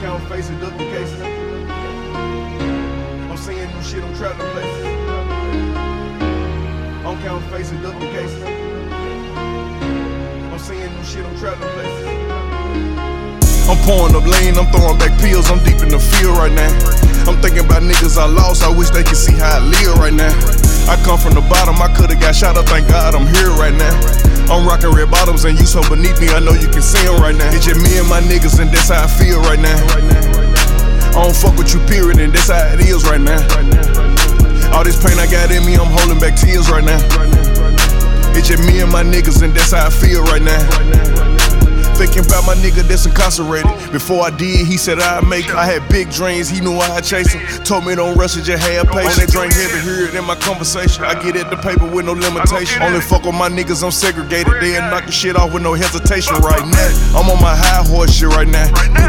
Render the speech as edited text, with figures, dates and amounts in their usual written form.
count faces, ducking cases. I'm seeing new shit, I'm traveling places. I'm counting faces, ducking cases. I'm seeing new shit, I'm traveling places. I'm pouring up lean, I'm throwing back pills, I'm deep in the field right now. I'm thinking about niggas I lost, I wish they could see how I live right now. I come from the bottom, I could've got shot up, thank God I'm here right now. I'm rocking red bottoms and you so beneath me, I know you can see them right now. It's just me and my niggas and that's how I feel right now. I don't fuck with you period and that's how it is right now. All this pain I got in me, I'm holding back tears right now. It's just me and my niggas and that's how I feel right now. Thinking about my nigga that's incarcerated. Before I did, he said I'd make it. I had big dreams, he knew I'd chase him. Told me don't rush it, just have patience. On that drink heavy, hear it in my conversation. I get at the paper with no limitation. Only fuck with my niggas, I'm segregated. They'll knock the shit off with no hesitation right now. I'm on my high horse shit right now.